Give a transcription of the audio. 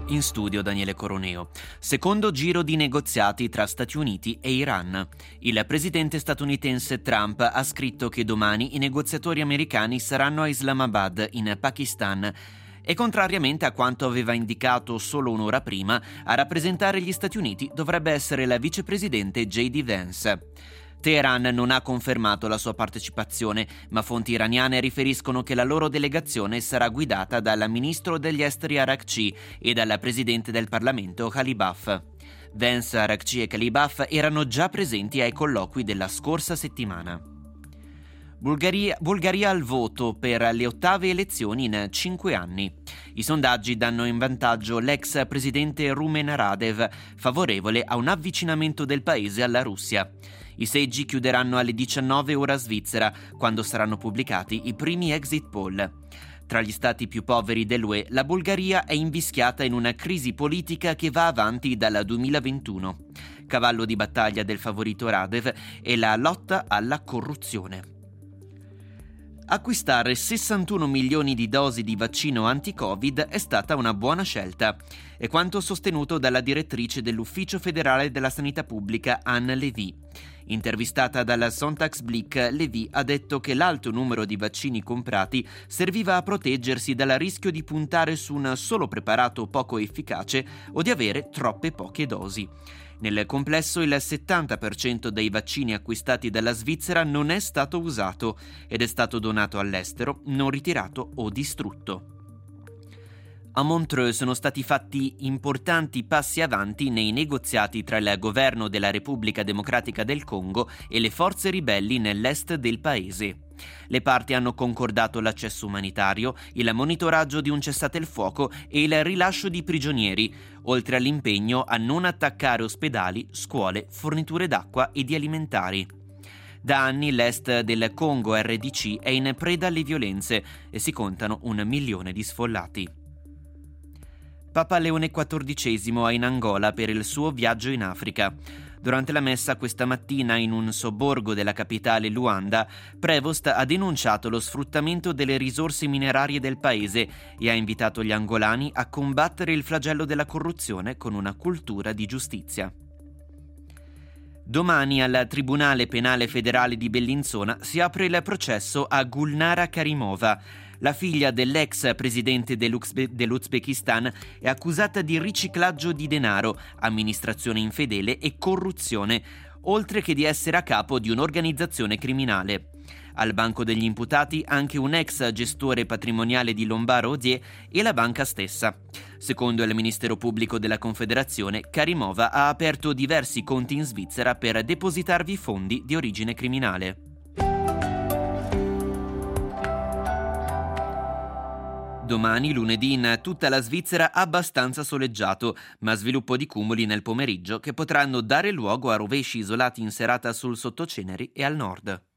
In studio Daniele Coroneo. Secondo giro di negoziati tra Stati Uniti e Iran. Il presidente statunitense Trump ha scritto che domani i negoziatori americani saranno a Islamabad, in Pakistan, e contrariamente a quanto aveva indicato solo un'ora prima, a rappresentare gli Stati Uniti dovrebbe essere la vicepresidente J.D. Vance. Teheran non ha confermato la sua partecipazione, ma fonti iraniane riferiscono che la loro delegazione sarà guidata dal ministro degli esteri Araghchi e dal presidente del Parlamento Ghalibaf. Vance, Araghchi e Ghalibaf erano già presenti ai colloqui della scorsa settimana. Bulgaria al voto per le ottave elezioni in 5 anni. I sondaggi danno in vantaggio l'ex presidente Rumen Radev, favorevole a un avvicinamento del paese alla Russia. I seggi chiuderanno alle 19 ora svizzera, quando saranno pubblicati i primi exit poll. Tra gli stati più poveri dell'UE, la Bulgaria è invischiata in una crisi politica che va avanti dal 2021. Cavallo di battaglia del favorito Radev è la lotta alla corruzione. Acquistare 61 milioni di dosi di vaccino anti-Covid è stata una buona scelta. È quanto sostenuto dalla direttrice dell'Ufficio federale della sanità pubblica Anne Levy. Intervistata dalla Sonntagsblick, Levy ha detto che l'alto numero di vaccini comprati serviva a proteggersi dal rischio di puntare su un solo preparato poco efficace o di avere troppe poche dosi. Nel complesso il 70% dei vaccini acquistati dalla Svizzera non è stato usato ed è stato donato all'estero, non ritirato o distrutto. A Montreux sono stati fatti importanti passi avanti nei negoziati tra il governo della Repubblica Democratica del Congo e le forze ribelli nell'est del paese. Le parti hanno concordato l'accesso umanitario, il monitoraggio di un cessate-il-fuoco e il rilascio di prigionieri, oltre all'impegno a non attaccare ospedali, scuole, forniture d'acqua e di alimentari. Da anni l'est del Congo RDC è in preda alle violenze e si contano 1 milione di sfollati. Papa Leone XIV è in Angola per il suo viaggio in Africa. Durante la messa questa mattina in un sobborgo della capitale Luanda, Prevost ha denunciato lo sfruttamento delle risorse minerarie del paese e ha invitato gli angolani a combattere il flagello della corruzione con una cultura di giustizia. Domani al Tribunale Penale Federale di Bellinzona si apre il processo a Gulnara Karimova. La figlia dell'ex presidente dell'Uzbekistan è accusata di riciclaggio di denaro, amministrazione infedele e corruzione, oltre che di essere a capo di un'organizzazione criminale. Al banco degli imputati anche un ex gestore patrimoniale di Lombard Odier e la banca stessa. Secondo il Ministero Pubblico della Confederazione, Karimova ha aperto diversi conti in Svizzera per depositarvi fondi di origine criminale. Domani, lunedì, in tutta la Svizzera abbastanza soleggiato, ma sviluppo di cumuli nel pomeriggio che potranno dare luogo a rovesci isolati in serata sul Sottoceneri e al nord.